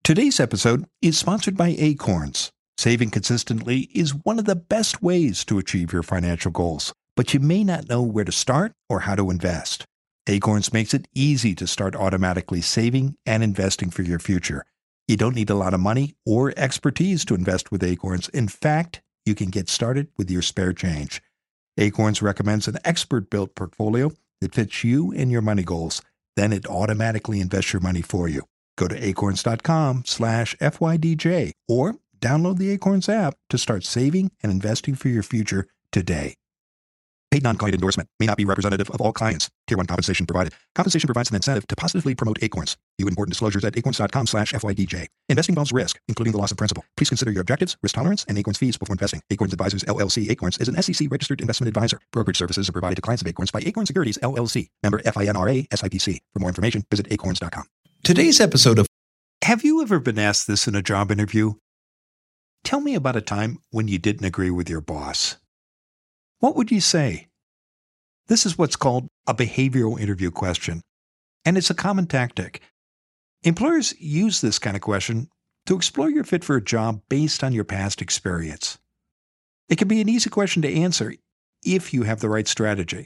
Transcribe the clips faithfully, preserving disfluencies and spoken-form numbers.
Today's episode is sponsored by Acorns. Saving consistently is one of the best ways to achieve your financial goals, but you may not know where to start or how to invest. Acorns makes it easy to start automatically saving and investing for your future. You don't need a lot of money or expertise to invest with Acorns. In fact, you can get started with your spare change. Acorns recommends an expert-built portfolio that fits you and your money goals. Then it automatically invests your money for you. Go to acorns.com slash FYDJ or download the Acorns app to start saving and investing for your future today. Paid non-client endorsement may not be representative of all clients. Tier one compensation provided. Compensation provides an incentive to positively promote Acorns. View important disclosures at acorns.com slash FYDJ. Investing involves risk, including the loss of principal. Please consider your objectives, risk tolerance, and Acorns fees before investing. Acorns Advisors, L L C. Acorns is an S E C-registered investment advisor. Brokerage services are provided to clients of Acorns by Acorns Securities, L L C. Member FINRA, S I P C. For more information, visit acorns dot com. Today's episode of Have you ever been asked this in a job interview? Tell me about a time when you didn't agree with your boss. What would you say? This is what's called a behavioral interview question, and it's a common tactic. Employers use this kind of question to explore your fit for a job based on your past experience. It can be an easy question to answer if you have the right strategy.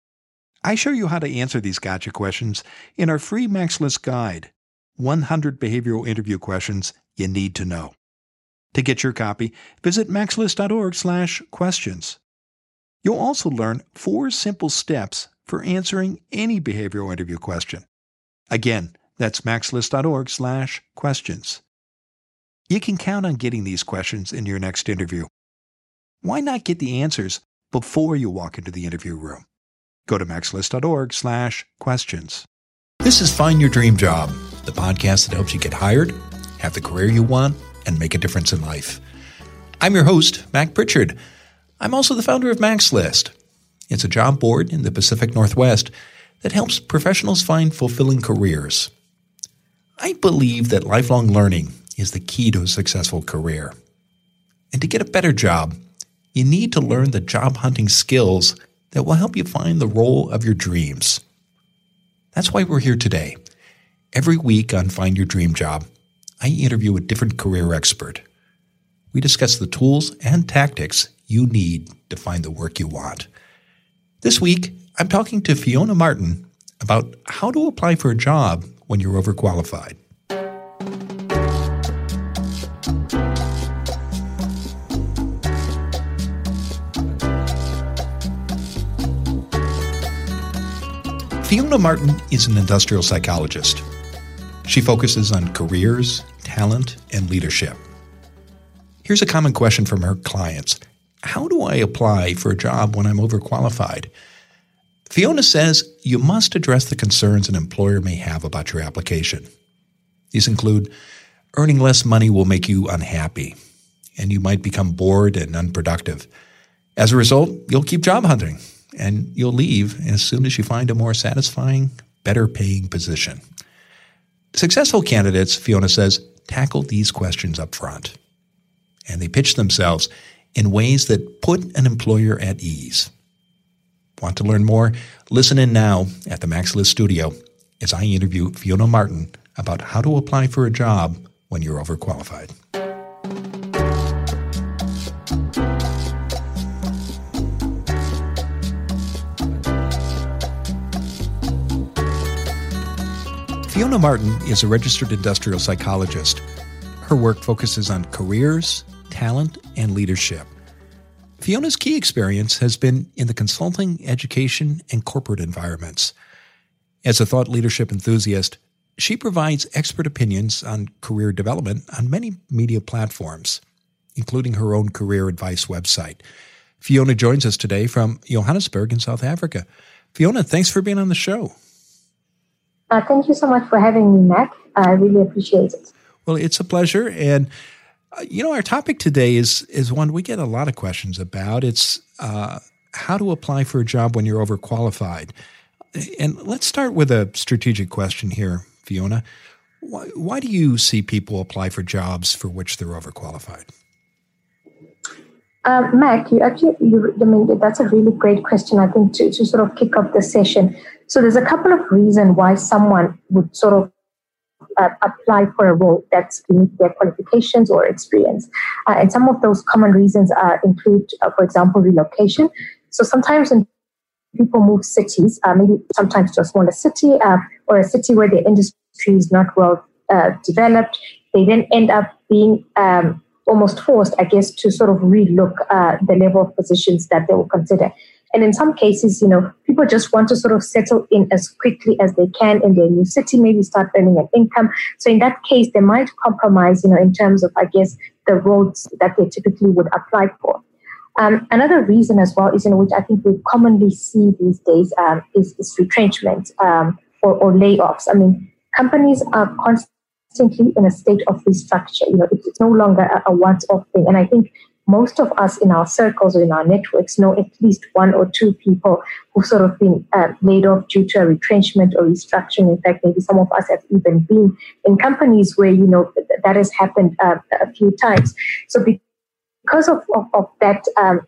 I show you how to answer these gotcha questions in our free MaxList guide, one hundred Behavioral Interview Questions You Need to Know. To get your copy, visit maxlist.org slash questions. You'll also learn four simple steps for answering any behavioral interview question. Again, that's maxlist.org slash questions. You can count on getting these questions in your next interview. Why not get the answers before you walk into the interview room? Go to maxlist.org slash questions. This is Find Your Dream Job, the podcast that helps you get hired, have the career you want, and make a difference in life. I'm your host, Mac Pritchard. I'm also the founder of MaxList. It's a job board in the Pacific Northwest that helps professionals find fulfilling careers. I believe that lifelong learning is the key to a successful career. And to get a better job, you need to learn the job hunting skills that will help you find the role of your dreams. That's why we're here today. Every week on Find Your Dream Job, I interview a different career expert. We discuss the tools and tactics you need to find the work you want. This week, I'm talking to Fiona Martin about how to apply for a job when you're overqualified. Fiona Martin is an industrial psychologist. She focuses on careers, talent, and leadership. Here's a common question from her clients. How do I apply for a job when I'm overqualified? Fiona says you must address the concerns an employer may have about your application. These include earning less money will make you unhappy, and you might become bored and unproductive. As a result, you'll keep job hunting, and you'll leave as soon as you find a more satisfying, better-paying position. Successful candidates, Fiona says, tackle these questions up front, and they pitch themselves in ways that put an employer at ease. Want to learn more? Listen in now at the MaxList studio as I interview Fiona Martin about how to apply for a job when you're overqualified. Fiona Martin is a registered industrial psychologist. Her work focuses on careers, talent, and leadership. Fiona's key experience has been in the consulting, education, and corporate environments. As a thought leadership enthusiast, she provides expert opinions on career development on many media platforms, including her own career advice website. Fiona joins us today from Johannesburg in South Africa. Fiona, thanks for being on the show. Uh, thank you so much for having me, Mac. I really appreciate it. Well, it's a pleasure. And, uh, you know, our topic today is is one we get a lot of questions about. It's uh, how to apply for a job when you're overqualified. And let's start with a strategic question here, Fiona. Why, why do you see people apply for jobs for which they're overqualified? Uh, Mac, you actually, you, I mean, that's a really great question, I think, to, to sort of kick off the session. So there's a couple of reasons why someone would sort of uh, apply for a role that's beneath their qualifications or experience. Uh, and some of those common reasons uh, include, uh, for example, relocation. So sometimes when people move cities, uh, maybe sometimes to a smaller city uh, or a city where the industry is not well uh, developed, they then end up being um, almost forced, I guess, to sort of relook uh, the level of positions that they will consider. And in some cases, you know, people just want to sort of settle in as quickly as they can in their new city, maybe start earning an income. So in that case, they might compromise, you know, in terms of, I guess, the roles that they typically would apply for. Um, another reason as well is, you know, which I think we commonly see these days um, is, is retrenchment um, or, or layoffs. I mean, companies are constantly in a state of restructure. You know, it's no longer a, a once-off thing. And I think most of us in our circles or in our networks know at least one or two people who've sort of been uh, laid off due to a retrenchment or restructuring. In fact, maybe some of us have even been in companies where, you know, th- that has happened uh, a few times. So because of, of, of that um,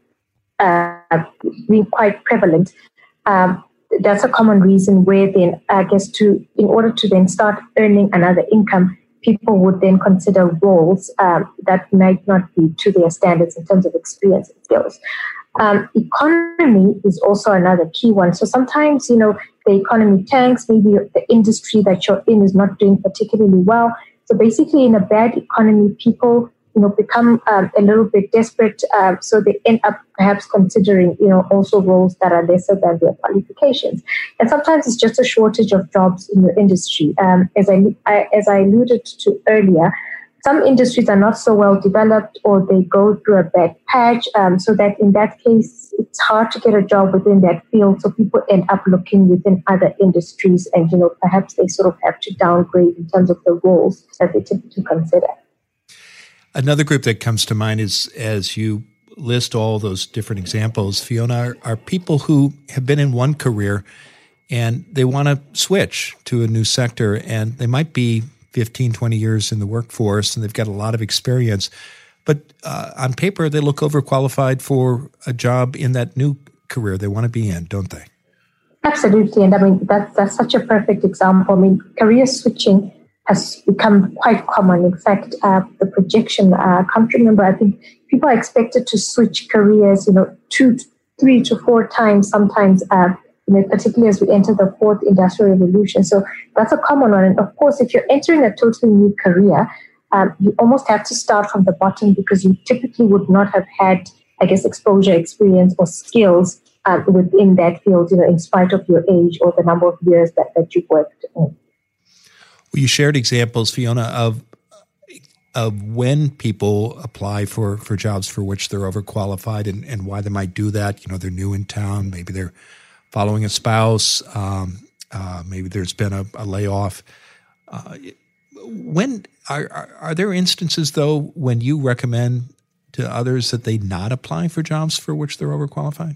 uh, being quite prevalent, um, that's a common reason where then, I guess, to in order to then start earning another income, people would then consider roles um, that might not be to their standards in terms of experience and skills. Um, economy is also another key one. So sometimes, you know, the economy tanks, maybe the industry that you're in is not doing particularly well. So basically, in a bad economy, people, you know, become um, a little bit desperate. Um, so they end up perhaps considering, you know, also roles that are lesser than their qualifications. And sometimes it's just a shortage of jobs in your industry. Um, as I, I as I alluded to earlier, some industries are not so well developed or they go through a bad patch. Um, so that in that case, it's hard to get a job within that field. So people end up looking within other industries and, you know, perhaps they sort of have to downgrade in terms of the roles that they typically consider. Another group that comes to mind is, as you list all those different examples, Fiona, are, are people who have been in one career and they want to switch to a new sector, and they might be fifteen, twenty years in the workforce and they've got a lot of experience, but uh, on paper they look overqualified for a job in that new career they want to be in, don't they? Absolutely. And I mean, that's, that's such a perfect example. I mean, career switching has become quite common. In fact, uh, the projection, uh, I can't remember, I think people are expected to switch careers, you know, two, three to four times sometimes, uh, you know, particularly as we enter the fourth industrial revolution. So that's a common one. And of course, if you're entering a totally new career, um, you almost have to start from the bottom because you typically would not have had, I guess, exposure, experience, or skills um, within that field, you know, in spite of your age or the number of years that, that you've worked in. Well, you shared examples, Fiona, of of when people apply for, for jobs for which they're overqualified and, and why they might do that. You know, they're new in town, maybe they're following a spouse, um, uh, maybe there's been a, a layoff. Uh, when are, are are there instances, though, when you recommend to others that they not apply for jobs for which they're overqualified?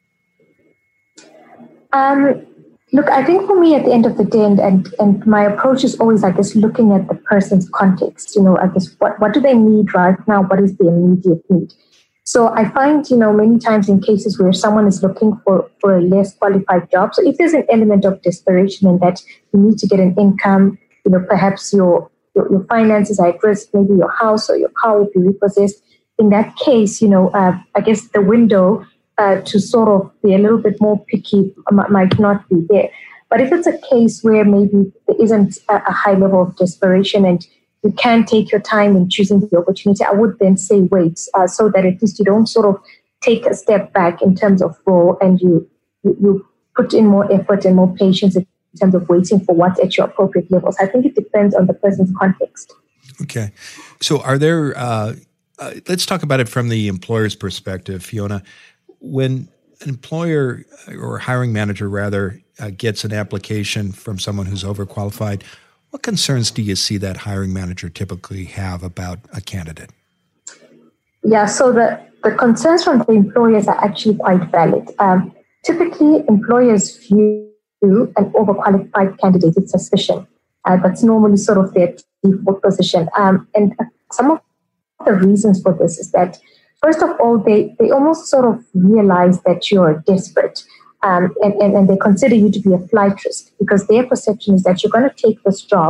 Um. Look, I think for me at the end of the day, and, and, and my approach is always, I guess, looking at the person's context. You know, I guess, what, what do they need right now? What is the immediate need? So I find, you know, many times in cases where someone is looking for, for a less qualified job, so if there's an element of desperation in that you need to get an income, you know, perhaps your, your, your finances are at risk, maybe your house or your car will be repossessed. In that case, you know, uh, I guess the window Uh, to sort of be a little bit more picky m- might not be there. But if it's a case where maybe there isn't a, a high level of desperation and you can take your time in choosing the opportunity, I would then say wait, uh, so that at least you don't sort of take a step back in terms of role and you, you, you put in more effort and more patience in terms of waiting for what's at your appropriate levels. I think it depends on the person's context. Okay. So are there, uh, uh, let's talk about it from the employer's perspective, Fiona. When an employer or hiring manager, rather, uh, gets an application from someone who's overqualified, what concerns do you see that hiring manager typically have about a candidate? Yeah, so the, the concerns from the employers are actually quite valid. Um, typically, employers view an overqualified candidate with suspicion. Uh, that's normally sort of their default position. Um, and some of the reasons for this is that, first of all, they, they almost sort of realize that you're desperate um, and, and, and they consider you to be a flight risk because their perception is that you're going to take this job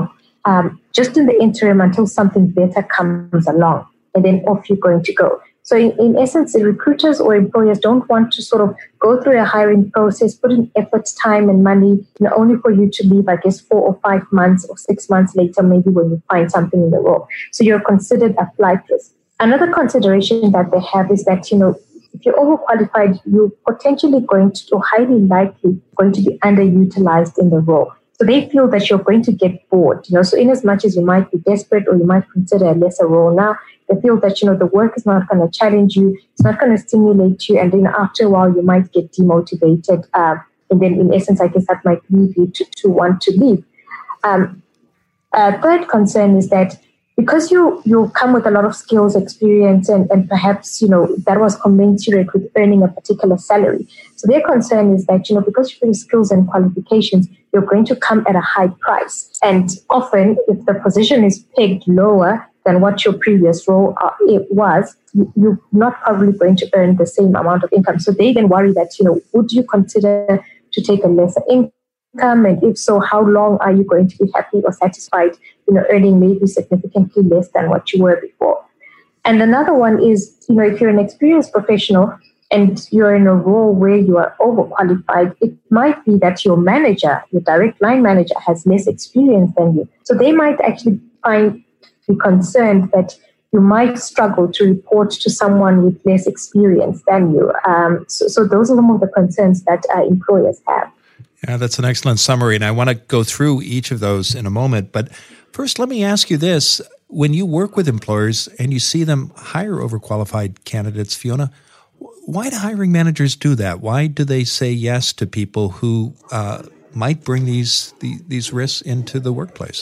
um, just in the interim until something better comes along, and then off you're going to go. So in, in essence, the recruiters or employers don't want to sort of go through a hiring process, put in effort, time and money, you know, only for you to leave, I guess, four or five months or six months later, maybe when you find something in the role. So you're considered a flight risk. Another consideration that they have is that, you know, if you're overqualified, you're potentially going to, or highly likely going to be underutilized in the role. So they feel that you're going to get bored, you know, so in as much as you might be desperate or you might consider a lesser role now, they feel that, you know, the work is not going to challenge you, it's not going to stimulate you, and then after a while you might get demotivated. Uh, and then in essence, I guess that might lead you to, to want to leave. Um, uh, third concern is that because you, you come with a lot of skills, experience, and, and perhaps, you know, that was commensurate with earning a particular salary. So their concern is that, you know, because you have skills and qualifications, you're going to come at a high price. And often, if the position is pegged lower than what your previous role uh, it was, you, you're not probably going to earn the same amount of income. So they then worry that, you know, would you consider to take a lesser income? And if so, how long are you going to be happy or satisfied, you know, earning maybe significantly less than what you were before? And another one is, you know, if you're an experienced professional and you're in a role where you are overqualified, it might be that your manager, your direct line manager, has less experience than you. So they might actually find be concerned that you might struggle to report to someone with less experience than you. Um, so, so those are some of the concerns that uh, employers have. Yeah, that's an excellent summary, and I want to go through each of those in a moment. But first, let me ask you this. When you work with employers and you see them hire overqualified candidates, Fiona, why do hiring managers do that? Why do they say yes to people who uh, might bring these, the, these risks into the workplace?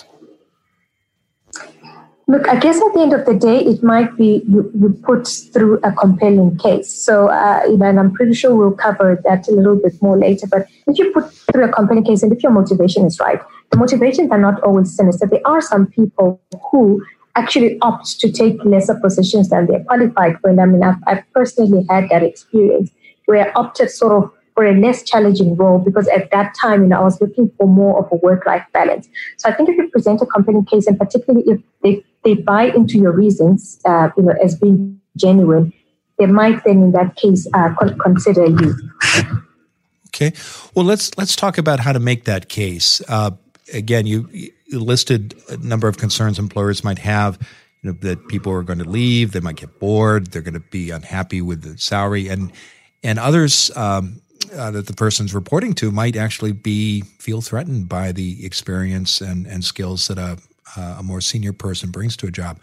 Look, I guess at the end of the day, it might be you, you put through a compelling case. So, uh, you know, and I'm pretty sure we'll cover that a little bit more later. But if you put through a compelling case and if your motivation is right, the motivations are not always sinister. There are some people who actually opt to take lesser positions than they're qualified for. And I mean, I've, I've personally had that experience where I opted sort of for a less challenging role because at that time, you know, I was looking for more of a work-life balance. So I think if you present a compelling case, and particularly if they, they buy into your reasons, uh, you know, as being genuine, they might then, in that case, uh, consider you. Okay. Well, let's let's talk about how to make that case. Uh, again, you, you listed a number of concerns employers might have. You know, that people are going to leave, they might get bored, they're going to be unhappy with the salary, and and others. Um, Uh, that the person's reporting to might actually be feel threatened by the experience and, and skills that a, a more senior person brings to a job.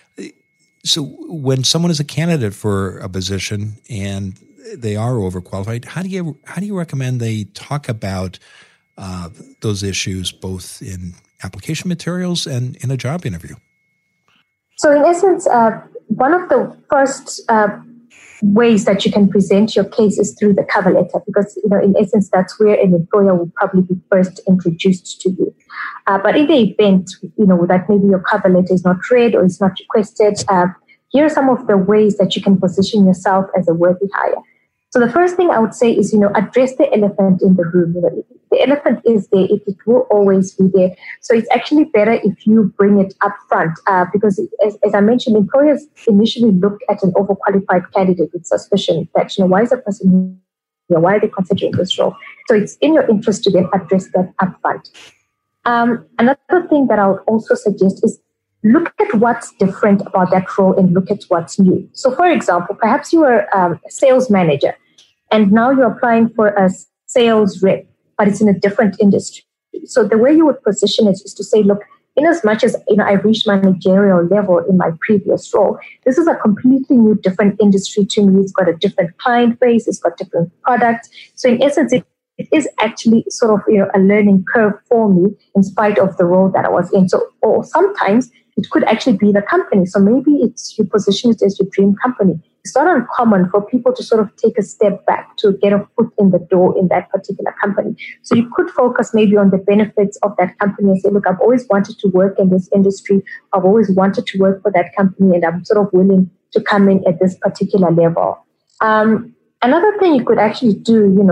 So when someone is a candidate for a position and they are overqualified, how do you how do you recommend they talk about uh, those issues both in application materials and in a job interview? So in essence, uh, one of the first uh, ways that you can present your case is through the cover letter, because, you know, in essence, that's where an employer will probably be first introduced to you. Uh, but in the event, you know, that maybe your cover letter is not read or is not requested, uh, here are some of the ways that you can position yourself as a worthy hire. So the first thing I would say is, you know, address the elephant in the room. You know, the elephant is there, it, it will always be there. So it's actually better if you bring it up front, uh, because as, as I mentioned, employers initially look at an overqualified candidate with suspicion that, you know, why is the person here? Why are they considering this role? So it's in your interest to then address that up front. Um, another thing that I would also suggest is look at what's different about that role and look at what's new. So for example, perhaps you were um, a sales manager and now you're applying for a sales rep, but it's in a different industry. So the way you would position it is to say, look, in as much as, you know, I reached managerial level in my previous role, this is a completely new, different industry to me. It's got a different client base. It's got different products. So in essence, it, it is actually sort of, you know, a learning curve for me in spite of the role that I was in. So, or sometimes it could actually be the company. So maybe it's you position it as your dream company. It's not uncommon for people to sort of take a step back to get a foot in the door in that particular company. So you could focus maybe on the benefits of that company and say, look, I've always wanted to work in this industry. I've always wanted to work for that company, and I'm sort of willing to come in at this particular level. Um, another thing you could actually do, you know,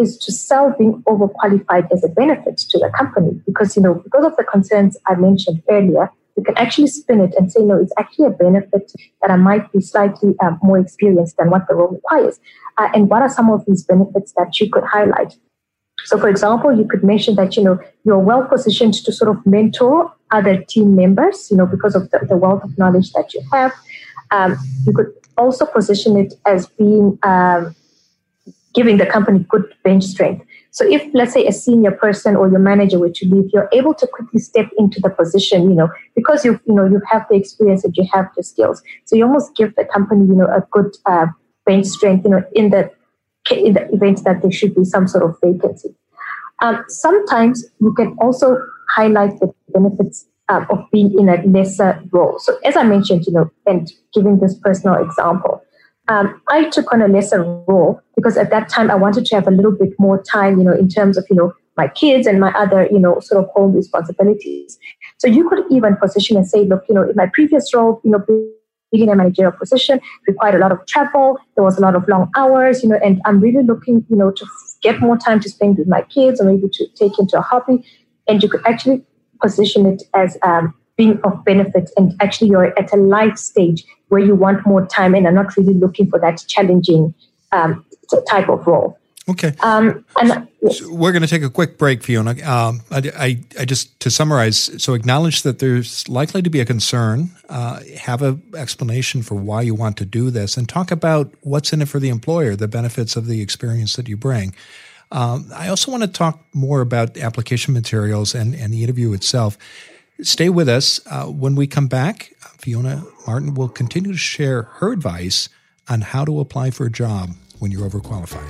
is to sell being overqualified as a benefit to the company. Because, you know, because of the concerns I mentioned earlier, you can actually spin it and say, no, it's actually a benefit that I might be slightly um, more experienced than what the role requires. Uh, and what are some of these benefits that you could highlight? So, for example, you could mention that, you know, you're well positioned to sort of mentor other team members, you know, because of the, the wealth of knowledge that you have. Um, you could also position it as being um, giving the company good bench strength. So if, let's say, a senior person or your manager were to leave, you're able to quickly step into the position, you know, because you you know you have the experience and you have the skills. So you almost give the company, you know, a good uh, bench strength, you know, in the in the event that there should be some sort of vacancy. Um, sometimes you can also highlight the benefits uh, of being in a lesser role. So as I mentioned, you know, and giving this personal example, um, I took on a lesser role because at that time I wanted to have a little bit more time, you know, in terms of, you know, my kids and my other, you know, sort of home responsibilities. So you could even position and say, look, you know, in my previous role, you know, being in a managerial position required a lot of travel. There was a lot of long hours, you know, and I'm really looking, you know, to get more time to spend with my kids or maybe to take into a hobby. And you could actually position it as um, being of benefit, and actually you're at a life stage where you want more time and are not really looking for that challenging um, type of role. Okay. Um, and yes. So we're going to take a quick break, Fiona. Um, I, I, I just, to summarize, so acknowledge that there's likely to be a concern, uh, have an explanation for why you want to do this, and talk about what's in it for the employer, the benefits of the experience that you bring. Um, I also want to talk more about application materials and, and the interview itself. Stay with us. Uh, when we come back, Fiona Martin will continue to share her advice on how to apply for a job when you're overqualified.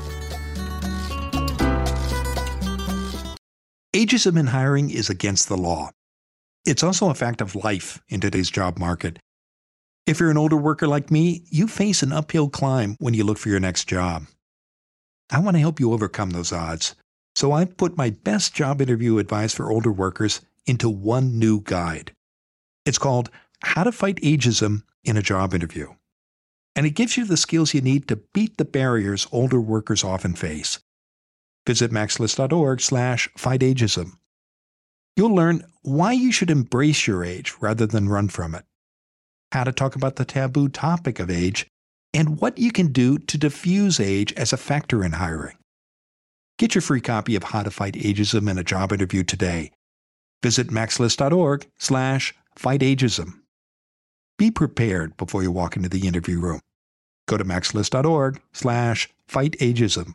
Ageism in hiring is against the law. It's also a fact of life in today's job market. If you're an older worker like me, you face an uphill climb when you look for your next job. I want to help you overcome those odds. So I've put my best job interview advice for older workers into one new guide. It's called How to Fight Ageism in a Job Interview. And it gives you the skills you need to beat the barriers older workers often face. Visit maxlist.org slash fight ageism. You'll learn why you should embrace your age rather than run from it, how to talk about the taboo topic of age, and what you can do to diffuse age as a factor in hiring. Get your free copy of How to Fight Ageism in a Job Interview today. Visit maxlist.org slash fight ageism. Be prepared before you walk into the interview room. Go to maxlist.org slash fight ageism.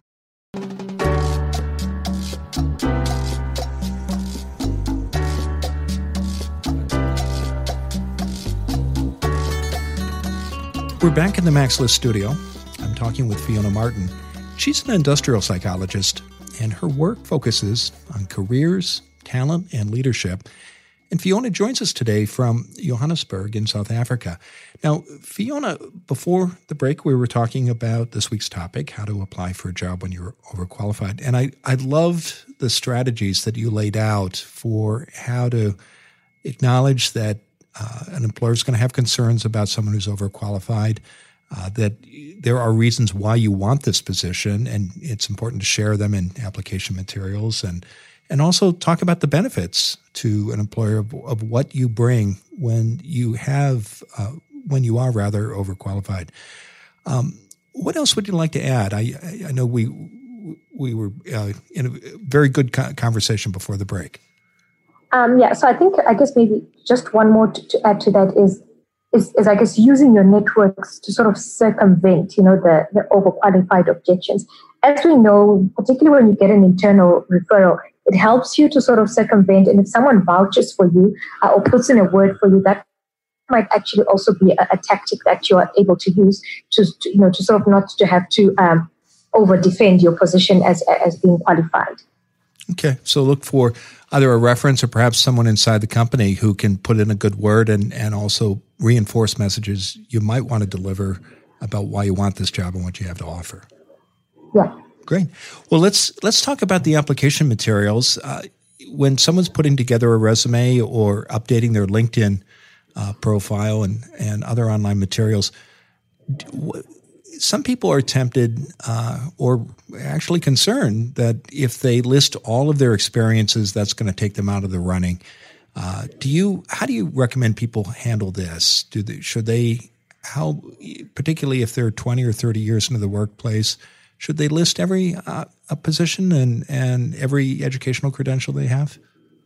We're back in the MaxList studio. I'm talking with Fiona Martin. She's an industrial psychologist, and her work focuses on careers, talent, and leadership. And Fiona joins us today from Johannesburg in South Africa. Now, Fiona, before the break, we were talking about this week's topic, how to apply for a job when you're overqualified. And I, I loved the strategies that you laid out for how to acknowledge that uh, an employer is going to have concerns about someone who's overqualified, uh, that there are reasons why you want this position, and it's important to share them in application materials, and And also talk about the benefits to an employer of, of what you bring when you have, uh, when you are rather overqualified. Um, what else would you like to add? I, I know we we were uh, in a very good conversation before the break. Um, yeah, so I think I guess maybe just one more to, to add to that is, is is I guess using your networks to sort of circumvent, you know, the the overqualified objections. As we know, particularly when you get an internal referral, it helps you to sort of circumvent, and if someone vouches for you uh, or puts in a word for you, that might actually also be a, a tactic that you are able to use to, to, you know, to sort of not to have to um, over defend your position as as being qualified. Okay, so look for either a reference or perhaps someone inside the company who can put in a good word and, and also reinforce messages you might want to deliver about why you want this job and what you have to offer. Yeah. Great. Well, let's let's talk about the application materials. Uh, when someone's putting together a resume or updating their LinkedIn uh, profile and, and other online materials, some people are tempted uh, or actually concerned that if they list all of their experiences, that's going to take them out of the running. Uh, do you? How do you recommend people handle this? Do they, should they? How, particularly if they're twenty or thirty years into the workplace, should they list every uh, a position and and every educational credential they have?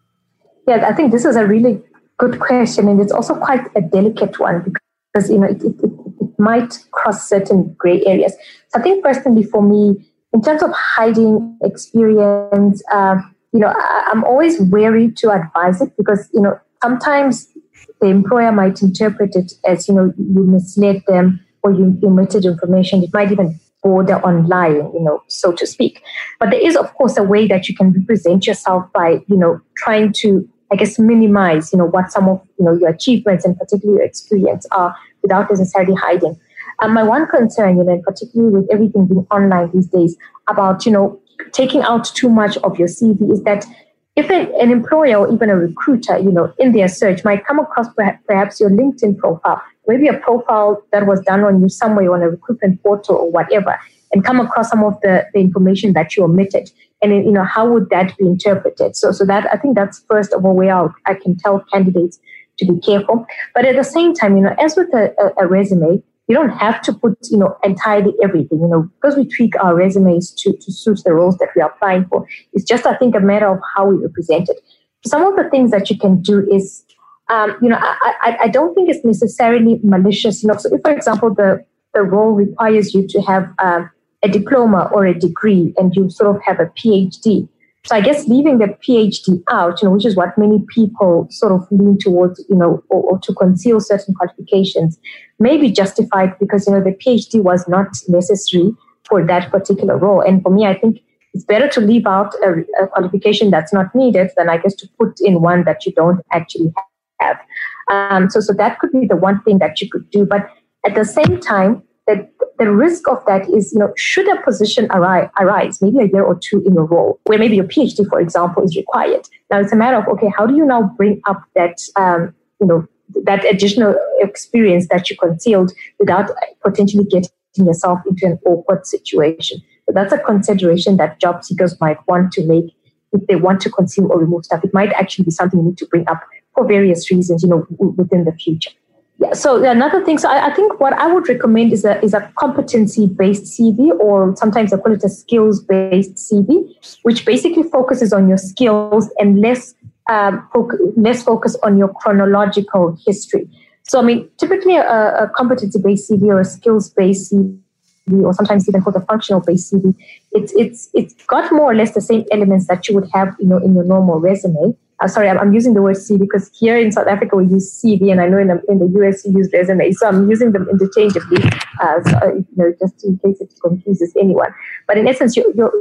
Yeah, I think this is a really good question, and it's also quite a delicate one because you know it, it, it, it might cross certain gray areas. So I think personally, for me, in terms of hiding experience. Uh, You know, I, I'm always wary to advise it because, you know, sometimes the employer might interpret it as, you know, you misled them or you omitted information. It might even border on lying, you know, so to speak. But there is, of course, a way that you can represent yourself by, you know, trying to, I guess, minimize, you know, what some of, you know, your achievements and particularly your experience are without necessarily hiding. Um, my one concern, you know, and particularly with everything being online these days about, you know, taking out too much of your C V is that if a, an employer or even a recruiter, you know, in their search might come across perhaps, perhaps your LinkedIn profile, maybe a profile that was done on you somewhere on a recruitment portal or whatever, and come across some of the, the information that you omitted. And, you know, how would that be interpreted? So, so that I think that's first of all where I'll, I can tell candidates to be careful. But at the same time, you know, as with a, a, a resume, you don't have to put, you know, entirely everything, you know, because we tweak our resumes to, to suit the roles that we are applying for. It's just, I think, a matter of how we represent it. Some of the things that you can do is, um, you know, I, I, I don't think it's necessarily malicious. You know, so if, for example, the, the role requires you to have um, a diploma or a degree and you sort of have a PhD. So I guess leaving the PhD out, you know, which is what many people sort of lean towards, you know, or, or to conceal certain qualifications, may be justified because, you know, the PhD was not necessary for that particular role. And for me, I think it's better to leave out a, a qualification that's not needed than, I guess, to put in one that you don't actually have. Um, so, so that could be the one thing that you could do. But at the same time, the, the risk of that is, you know, should a position arise, arise, maybe a year or two in a role, where maybe your PhD, for example, is required. Now, it's a matter of, okay, how do you now bring up that, um, you know, that additional experience that you concealed without potentially getting yourself into an awkward situation? So that's a consideration that job seekers might want to make if they want to conceal or remove stuff. It might actually be something you need to bring up for various reasons, you know, w- within the future. Yeah. So another thing, so I, I think what I would recommend is a is a competency-based C V, or sometimes I call it a skills-based C V, which basically focuses on your skills and less um, foc- less focus on your chronological history. So I mean, typically a, a competency-based C V or a skills-based C V, or sometimes even called a functional-based C V, it's it's it's got more or less the same elements that you would have, you know, in your normal resume. Uh, sorry, I'm, I'm using the word C V because here in South Africa we use C V, and I know in the, in the U S you use resume, so I'm using them interchangeably, uh, so, you know, just in case it confuses anyone. But in essence, you, you're,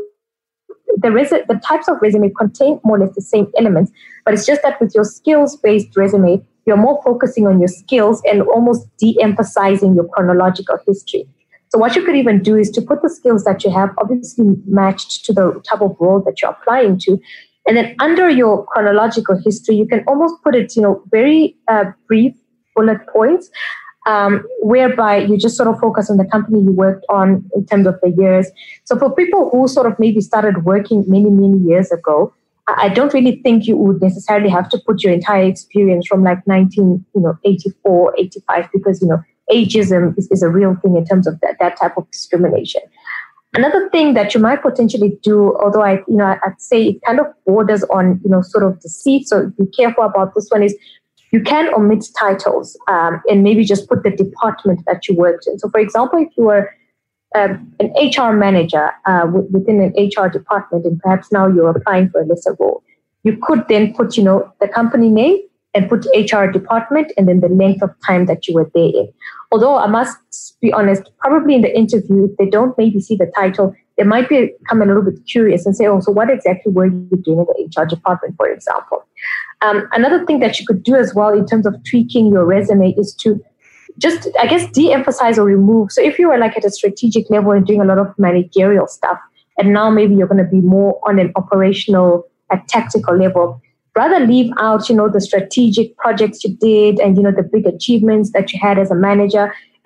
the, res- the types of resume contain more or less the same elements, but it's just that with your skills-based resume, you're more focusing on your skills and almost de-emphasizing your chronological history. So what you could even do is to put the skills that you have obviously matched to the type of role that you're applying to. And then under your chronological history, you can almost put it, you know, very uh, brief bullet points, um, whereby you just sort of focus on the company you worked on in terms of the years. So for people who sort of maybe started working many, many years ago, I don't really think you would necessarily have to put your entire experience from like nineteen, you know, eighty-four, eighty-five, because, you know, ageism is, is a real thing in terms of that, that type of discrimination. Another thing that you might potentially do, although I, you know, I'd say it kind of borders on, you know, sort of deceit, so be careful about this one, is you can omit titles um, and maybe just put the department that you worked in. So, for example, if you were um, an H R manager uh, w- within an H R department, and perhaps now you're applying for a lesser role, you could then put, you know, the company name and put H R department and then the length of time that you were there in. Although I must be honest, probably in the interview, if they don't maybe see the title, they might become a little bit curious and say, oh, so what exactly were you doing in the H R department, for example? Um, another thing that you could do as well in terms of tweaking your resume is to just, I guess, de-emphasize or remove. So if you were like at a strategic level and doing a lot of managerial stuff, and now maybe you're going to be more on an operational, a tactical level, rather leave out, you know, the strategic projects you did and, you know, the big achievements that you had as a manager,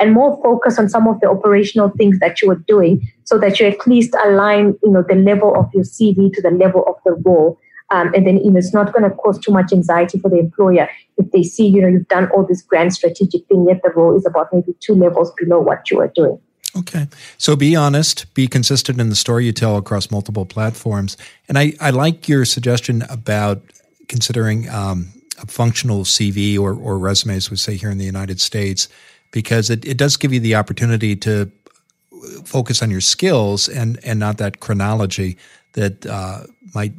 and more focus on some of the operational things that you were doing so that you at least align, you know, the level of your C V to the level of the role. Um, and then, you know, it's not going to cause too much anxiety for the employer if they see, you know, you've done all this grand strategic thing, yet the role is about maybe two levels below what you are doing. Okay. So be honest, be consistent in the story you tell across multiple platforms. And I, I like your suggestion about considering um, a functional C V or, or resume, as we say here in the United States, because it, it does give you the opportunity to focus on your skills and, and not that chronology that uh, might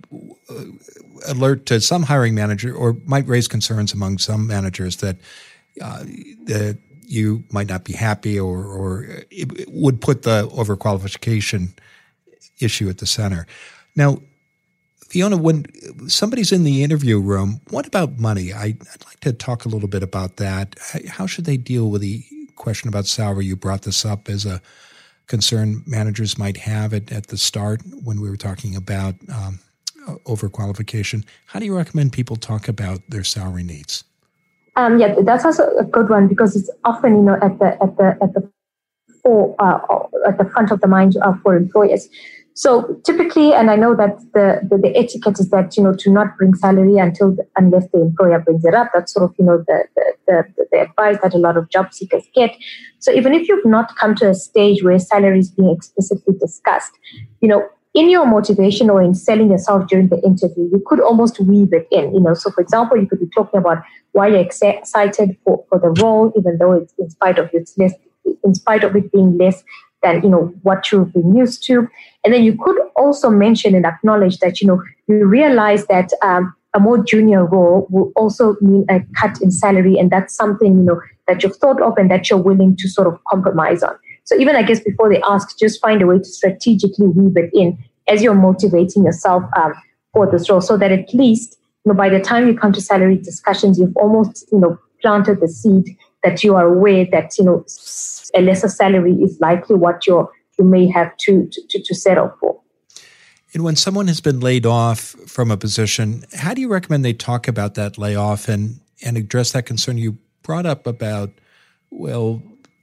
alert to some hiring manager or might raise concerns among some managers that uh, that you might not be happy or, or it would put the overqualification issue at the center. Now, Fiona, when somebody's in the interview room, what about money? I, I'd like to talk a little bit about that. How should they deal with the question about salary? You brought this up as a concern managers might have it at the start when we were talking about um, overqualification. How do you recommend people talk about their salary needs? Um, yeah, that's also a good one because it's often, you know, at the at the at the for, uh, at the front of the mind uh, for employers. So typically, and I know that the, the, the etiquette is that, you know, to not bring salary until the, unless the employer brings it up. That's sort of, you know, the, the, the, the advice that a lot of job seekers get. So even if you've not come to a stage where salary is being explicitly discussed, you know, in your motivation or in selling yourself during the interview, you could almost weave it in, you know. So for example, you could be talking about why you're excited for, for the role, even though it's in spite of it's less, in spite of it being less than, you know, what you've been used to. And then you could also mention and acknowledge that, you know, you realize that um, a more junior role will also mean a cut in salary. And that's something, you know, that you've thought of and that you're willing to sort of compromise on. So even, I guess, before they ask, just find a way to strategically weave it in as you're motivating yourself um, for this role so that at least, you know, by the time you come to salary discussions, you've almost, you know, planted the seed that you are aware that, you know, a lesser salary is likely what you're, you may have to, to, to settle for. And when someone has been laid off from a position, how do you recommend they talk about that layoff and, and address that concern you brought up about, well,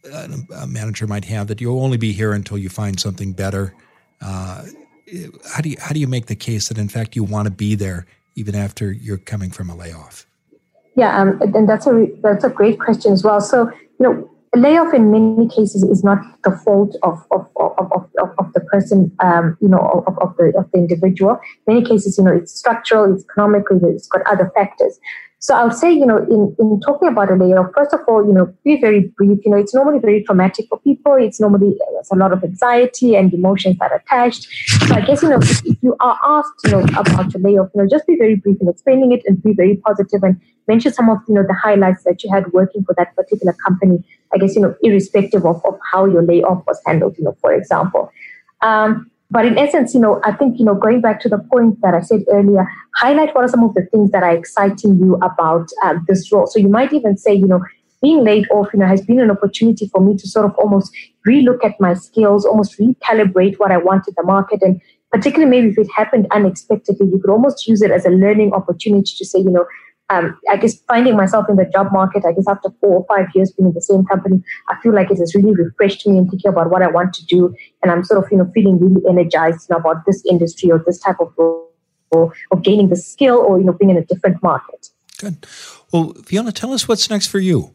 a manager might have that you'll only be here until you find something better? Uh, how do you, how do you make the case that, in fact, you want to be there even after you're coming from a layoff? Yeah, um, and that's a that's a great question as well. So, you know, a layoff in many cases is not the fault of of of, of, of, of the person, um, you know, of, of the of the individual. In many cases, you know, it's structural, it's economical, it's got other factors. So I would say, you know, in, in talking about a layoff, first of all, you know, be very brief. You know, it's normally very traumatic for people. It's normally there's a lot of anxiety and emotions that are attached. So I guess, you know, if, if you are asked, you know, about a layoff, you know, just be very brief in explaining it and be very positive and mention some of, you know, the highlights that you had working for that particular company. I guess, you know, irrespective of, of how your layoff was handled, you know, for example. Um, But in essence, you know, I think, you know, going back to the point that I said earlier, highlight what are some of the things that are exciting you about um, this role. So you might even say, you know, being laid off, you know, has been an opportunity for me to sort of almost relook at my skills, almost recalibrate what I want in the market. And particularly maybe if it happened unexpectedly, you could almost use it as a learning opportunity to say, you know, Um, I guess finding myself in the job market, I guess after four or five years being in the same company, I feel like it has really refreshed me in thinking about what I want to do. And I'm sort of, you know, feeling really energized, you know, about this industry or this type of role, or, or gaining the skill or, you know, being in a different market. Good. Well, Fiona, tell us what's next for you.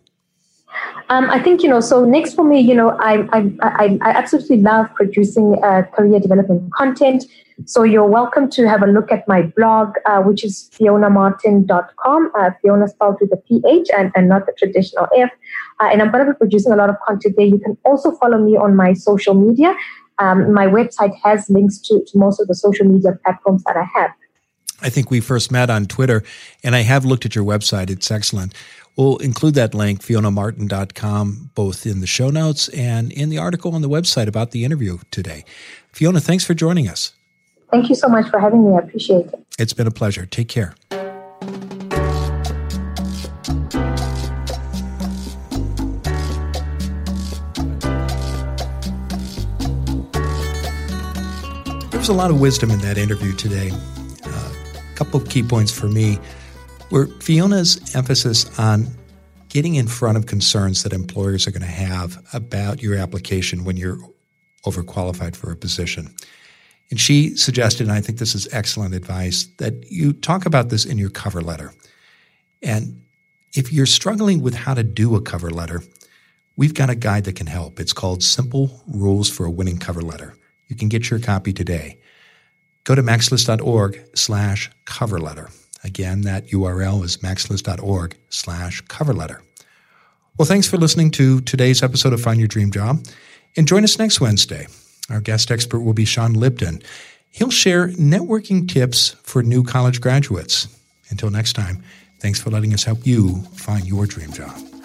Um, I think, you know, so next for me, you know, I I, I, I absolutely love producing uh, career development content. So you're welcome to have a look at my blog, uh, which is fiona martin dot com. Uh, Fiona spelled with a P H and, and not the traditional F. Uh, and I'm going to be producing a lot of content there. You can also follow me on my social media. Um, my website has links to, to most of the social media platforms that I have. I think we first met on Twitter, and I have looked at your website. It's excellent. We'll include that link, fiona martin dot com, both in the show notes and in the article on the website about the interview today. Fiona, thanks for joining us. Thank you so much for having me. I appreciate it. It's been a pleasure. Take care. There was a lot of wisdom in that interview today. Uh, a couple of key points for me were Fiona's emphasis on getting in front of concerns that employers are going to have about your application when you're overqualified for a position. And she suggested, and I think this is excellent advice, that you talk about this in your cover letter. And if you're struggling with how to do a cover letter, we've got a guide that can help. It's called Simple Rules for a Winning Cover Letter. You can get your copy today. Go to maxlist.org slash cover letter. Again, that U R L is maxlist.org slash cover letter. Well, thanks for listening to today's episode of Find Your Dream Job. And join us next Wednesday. Our guest expert will be Sean Lipton. He'll share networking tips for new college graduates. Until next time, thanks for letting us help you find your dream job.